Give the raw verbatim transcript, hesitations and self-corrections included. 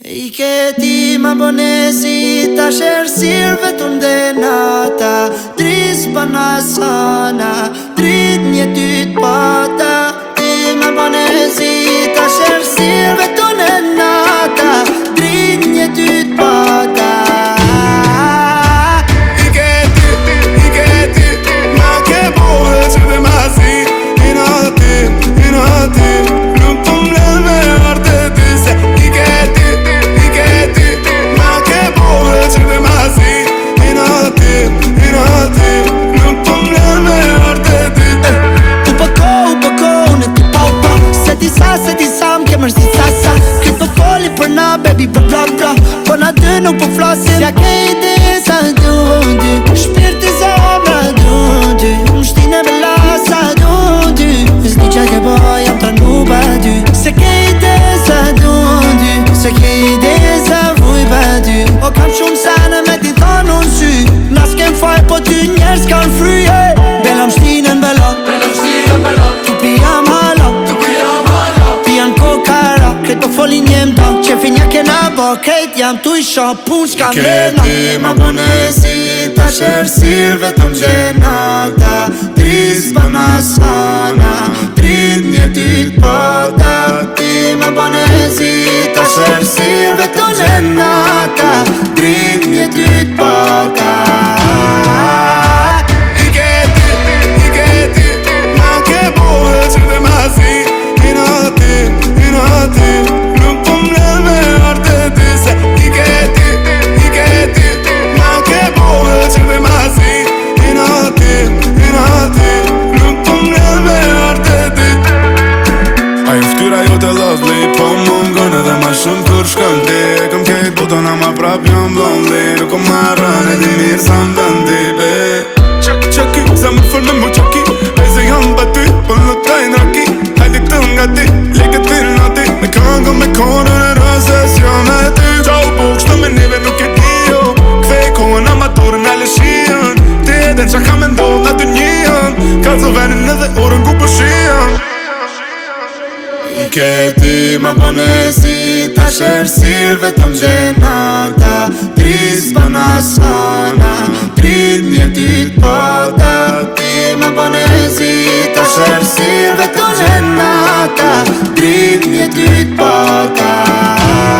I ke ti ma bonesi ta shërsir vetëm dhe nata Tris bana sana, drit një dyt pata Ti ma bonesi ta shërsir vetëm dhe nata Drit një dyt pata I ke ti, i ke ti, ma ke bohe që dhe ma si I në ti, i në ti, nuk të mle me arte ti se I ke ti Se ti sa m'ke mërzi sasa Këtë po foli për na, baby, për bla bla Po na dy nuk po flasim Sja ke ide sa du dy Shpirti sa obra du dy Më shtine bella sa du dy Zdi qa ke bo, jam ta nuba dy Se ke ide sa du dy Se ke ide sa vuj ba dy O kam shumë sene me ti thonë unë sy Nas kem faj po ty njerës kanë fryje Bella më shtine bella Bella më shtine bella Tu pi jam hala Këtë po folin jem ta Qefi nja kena bo Këtë jam tu i shop Pun s'ka mrena Ke ti ma bonesi Ta shërsir vetëm gjenata Tris bana sana Drit një dyt pata Ti ma bonesi Ta shërsir vetëm gjenata Drit një dyt pata I ke ti, i ke ti Ma ke bohe që dhe ma si I në ti, i në ti Nuk të mle me arte ti se I ke ti, i ke ti Ma ke bohe që dhe ma si I në ti, i në ti Nuk të mle me arte ti Ajo ftyra jo të lovely Po mungon edhe ma shumë kur shkon ti E këm kejt botën ama prap jom lonely Nuk o marrën e di mirë sa më bëndi be Qaki qaki, sa më fërë me mu qaki E se jam bati, po në taj në raki Hajde këtë nga ti, leke të në ti Me këngë me konën e rëzës jam e ti Qau po kështë me neve nuk e dio Kthej kohën amatorën e lëshien Ti edhe qa ka me ndohë në të njën Ka të venin edhe orën ku pëshien I ke ti ma bonesi Ta shërsir vetëm gjenata Tris bana sana Drit një dyt pata Ti ma bonesi Ta shërsir vetëm gjenata Drit një dyt pata